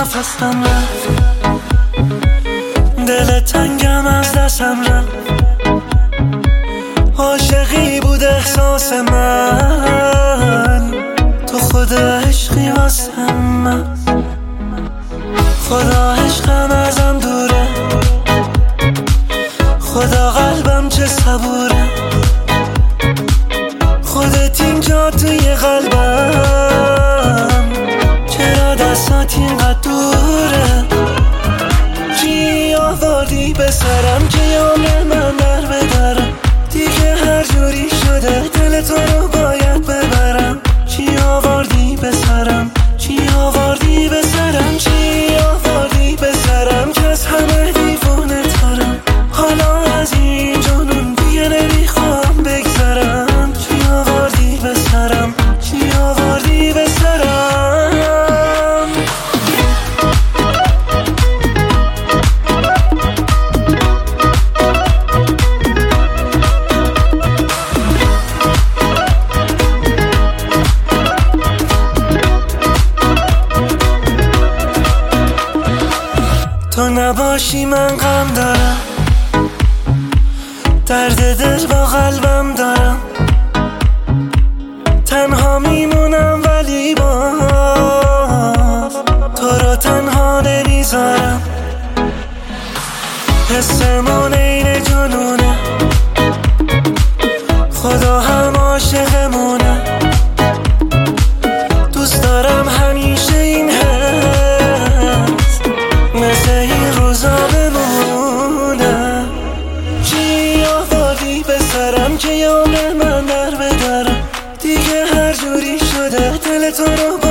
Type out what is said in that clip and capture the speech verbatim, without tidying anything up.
نفسم رفت، دل تنگم از دستم رفت. عاشقی بود احساس من، تو خود عشقی واسه من. خدا عشقم ازم دوره، خدا قلبم چه صبوره. خودت اینجا توی قلبم، چرا دستات اینقدر دوره؟ چی آوردی به سرم که یام من در بدرم؟ دیگه هر جوری شده دل تو رو باید ببرم. چی آوردی به سرم؟ چی آوردی به سرم؟ چی آوردی به سرم که از همه دیوونه ترم؟ حالا از این جنون دیگه نمیخوام بگذرم. چی آوردی به سرم؟ چی آوردی به سرم؟ تو نباشی من غم دارم، درد دل با قلبم دارم. تنها میمونم ولی باز تو رو تنها نمیذارم. حسمون این جنونه، خدا هم عاشقمونه. دوست دارم همیشه این حس مثل این روزا بمونه. چی آوردی به سرم که یام من در بدرم؟ دیگه هر جوری شده دل تو رو